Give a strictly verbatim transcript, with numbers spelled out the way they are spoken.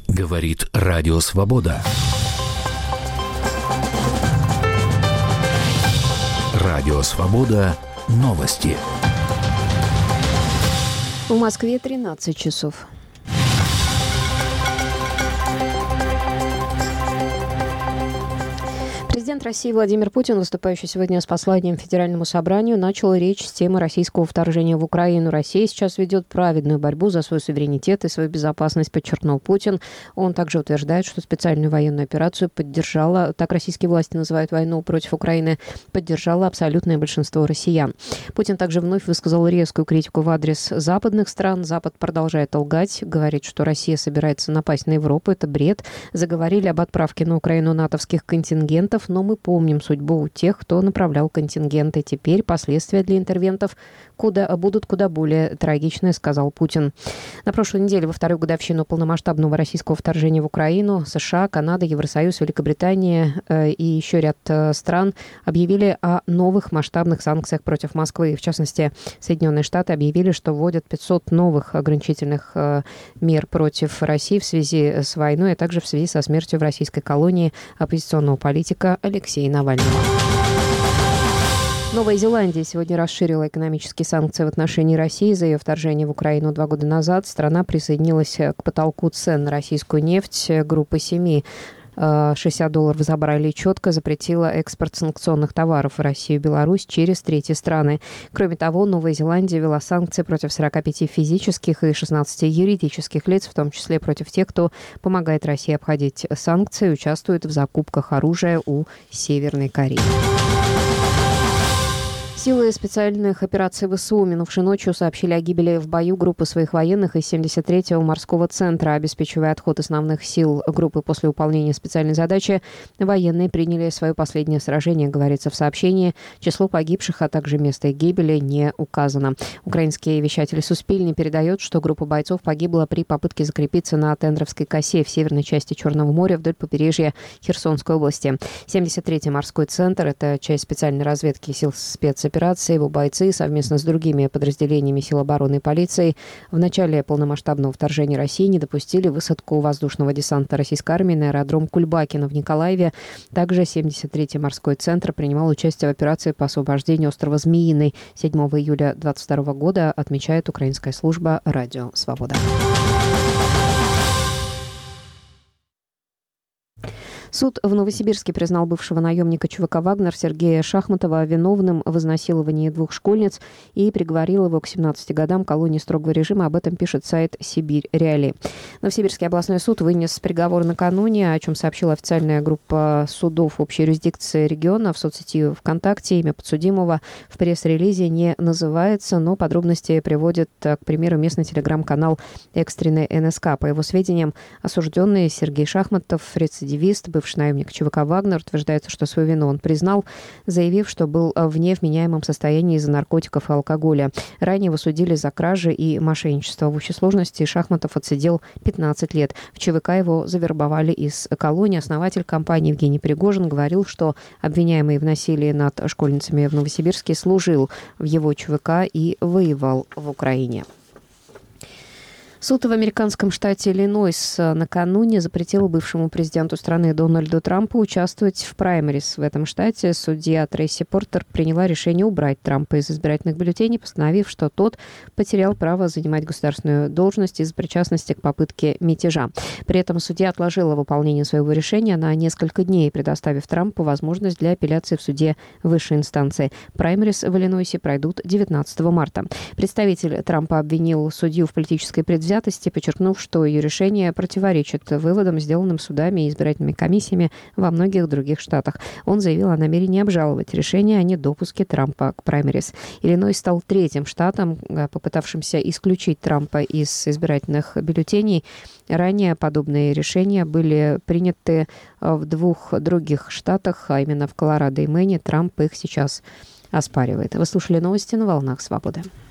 Говорит Радио Свобода. Радио Свобода. Новости. В Москве тринадцать часов. Президент России Владимир Путин, выступающий сегодня с посланием Федеральному собранию, начал речь с темы российского вторжения в Украину. Россия сейчас ведет праведную борьбу за свой суверенитет и свою безопасность, подчеркнул Путин. Он также утверждает, что специальную военную операцию поддержала, так российские власти называют войну против Украины, поддержало абсолютное большинство россиян. Путин также вновь высказал резкую критику в адрес западных стран. Запад продолжает лгать, говорит, что Россия собирается напасть на Европу. Это бред. Заговорили об отправке на Украину натовских контингентов, но мы помним судьбу тех, кто направлял контингенты. Теперь последствия для интервентов куда, будут куда более трагичны, сказал Путин. На прошлой неделе, во вторую годовщину полномасштабного российского вторжения в Украину, США, Канада, Евросоюз, Великобритания э, и еще ряд э, стран объявили о новых масштабных санкциях против Москвы. В частности, Соединенные Штаты объявили, что вводят пятьсот новых ограничительных э, мер против России в связи с войной, а также в связи со смертью в российской колонии оппозиционного политика Алексея Навального. Новая Зеландия сегодня расширила экономические санкции в отношении России за ее вторжение в Украину два года назад. Страна присоединилась к потолку цен на российскую нефть группы семи. шестьдесят долларов за баррель и четко запретила экспорт санкционных товаров в Россию и Беларусь через третьи страны. Кроме того, Новая Зеландия ввела санкции против сорока пяти физических и шестнадцати юридических лиц, в том числе против тех, кто помогает России обходить санкции и участвует в закупках оружия у Северной Кореи. Силы специальных операций ВСУ минувшей ночью сообщили о гибели в бою группы своих военных из семьдесят третьего морского центра. Обеспечивая отход основных сил группы после выполнения специальной задачи, военные приняли свое последнее сражение, говорится в сообщении. Число погибших, а также место их гибели не указано. Украинский вещатель Суспильни передает, что группа бойцов погибла при попытке закрепиться на Тендровской косе в северной части Черного моря вдоль побережья Херсонской области. семьдесят третий морской центр – это часть специальной разведки сил спецоперации. Операции. Его бойцы совместно с другими подразделениями сил обороны и полиции в начале полномасштабного вторжения России не допустили высадку воздушного десанта российской армии на аэродром Кульбакино в Николаеве. Также семьдесят третий морской центр принимал участие в операции по освобождению острова Змеиный. седьмого июля двадцать второго года, отмечает украинская служба «Радио Свобода». Суд в Новосибирске признал бывшего наемника ЧВК «Вагнер» Сергея Шахматова виновным в изнасиловании двух школьниц и приговорил его к семнадцати годам колонии строгого режима. Об этом пишет сайт «Сибирь Реалии». Новосибирский областной суд вынес приговор накануне, о чем сообщила официальная группа судов общей юрисдикции региона в соцсети ВКонтакте. Имя подсудимого в пресс-релизе не называется, но подробности приводит, к примеру, местный телеграм-канал «Экстренный эн эс ка». По его сведениям, осужденный Сергей Шахматов, рецидивист, бывший наемник ЧВК «Вагнер», утверждается, что свою вину он признал, заявив, что был в невменяемом состоянии из-за наркотиков и алкоголя. Ранее его судили за кражи и мошенничество. В общей сложности Шахматов отсидел пятнадцать лет. В ЧВК его завербовали из колонии. Основатель компании Евгений Пригожин говорил, что обвиняемый в насилии над школьницами в Новосибирске служил в его ЧВК и воевал в Украине. Суд в американском штате Иллинойс накануне запретил бывшему президенту страны Дональду Трампу участвовать в праймерис в этом штате. Судья Трейси Портер приняла решение убрать Трампа из избирательных бюллетеней, постановив, что тот потерял право занимать государственную должность из-за причастности к попытке мятежа. При этом судья отложила выполнение своего решения на несколько дней, предоставив Трампу возможность для апелляции в суде высшей инстанции. Праймерис в Иллинойсе пройдут девятнадцатого марта. Представитель Трампа обвинил судью в политической предвзятости, подчеркнув, что ее решение противоречит выводам, сделанным судами и избирательными комиссиями во многих других штатах. Он заявил о намерении обжаловать решение о недопуске Трампа к праймерис. Иллинойс стал третьим штатом, попытавшимся исключить Трампа из избирательных бюллетеней. Ранее подобные решения были приняты в двух других штатах, а именно в Колорадо и Мэне. Трамп их сейчас оспаривает. Вы слушали новости на «Волнах Свободы».